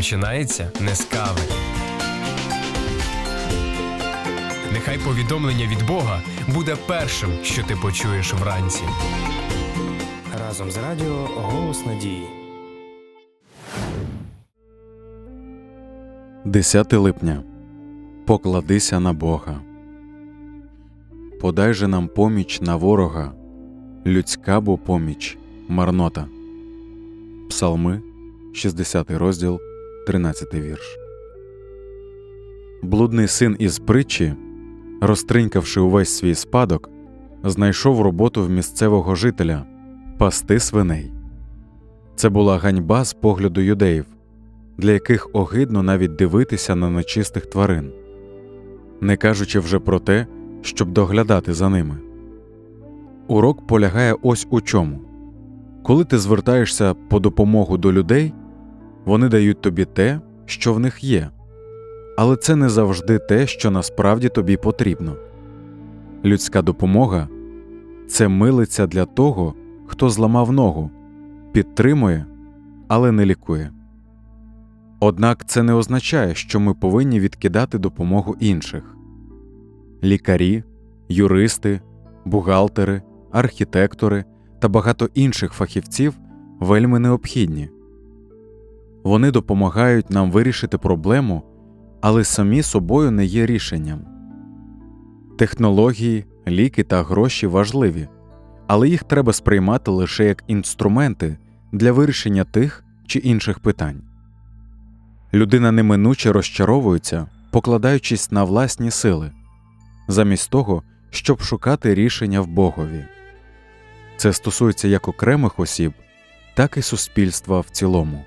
починається не з кави. Нехай повідомлення від Бога буде першим, що ти почуєш вранці. Разом з радіо «Голос надії». 10 липня. Покладися на Бога. Подай же нам поміч на ворога, людська бо поміч – марнота. Псалми, 60 розділ, 13 вірш. Блудний син із притчі, розтринькавши увесь свій спадок, знайшов роботу в місцевого жителя – пасти свиней. Це була ганьба з погляду юдеїв, для яких огидно навіть дивитися на нечистих тварин, не кажучи вже про те, щоб доглядати за ними. Урок полягає ось у чому. Коли ти звертаєшся по допомогу до людей, вони дають тобі те, що в них є. Але це не завжди те, що насправді тобі потрібно. Людська допомога – це милиця для того, хто зламав ногу, підтримує, але не лікує. Однак це не означає, що ми повинні відкидати допомогу інших. Лікарі, юристи, бухгалтери, архітектори та багато інших фахівців вельми необхідні. Вони допомагають нам вирішити проблему, але самі собою не є рішенням. Технології, ліки та гроші важливі, але їх треба сприймати лише як інструменти для вирішення тих чи інших питань. Людина неминуче розчаровується, покладаючись на власні сили, замість того, щоб шукати рішення в Богові. Це стосується як окремих осіб, так і суспільства в цілому.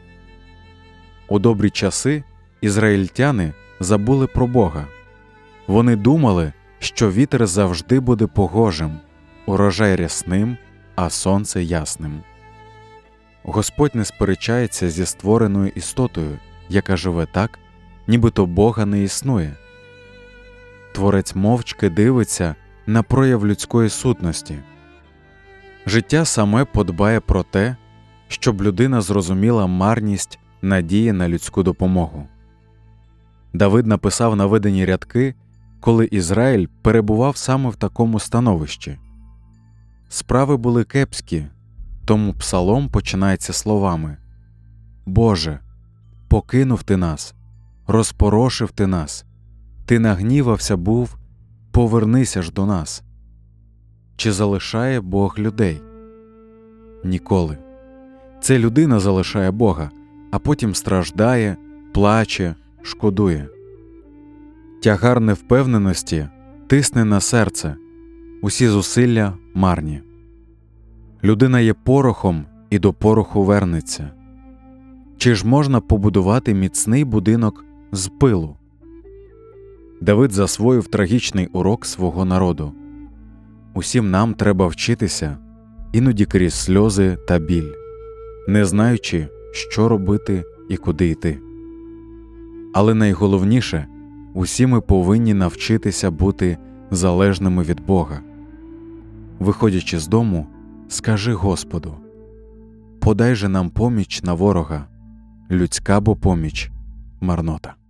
У добрі часи ізраїльтяни забули про Бога. Вони думали, що вітер завжди буде погожим, урожай рясним, а сонце ясним. Господь не сперечається зі створеною істотою, яка живе так, нібито Бога не існує. Творець мовчки дивиться на прояв людської сутності. Життя саме подбає про те, щоб людина зрозуміла марність надії на людську допомогу. Давид написав наведені рядки, коли Ізраїль перебував саме в такому становищі. Справи були кепські, тому псалом починається словами: «Боже, покинув ти нас, розпорошив ти нас, ти нагнівався був, повернися ж до нас». Чи залишає Бог людей? Ніколи. Це людина залишає Бога, а потім страждає, плаче, шкодує. Тягар невпевненості тисне на серце, усі зусилля марні. Людина є порохом і до пороху вернеться. Чи ж можна побудувати міцний будинок з пилу? Давид засвоїв трагічний урок свого народу. Усім нам треба вчитися, іноді крізь сльози та біль, не знаючи, що робити і куди йти. Але найголовніше, усі ми повинні навчитися бути залежними від Бога. Виходячи з дому, скажи Господу: «Подай же нам поміч на ворога, людська бо поміч – марнота».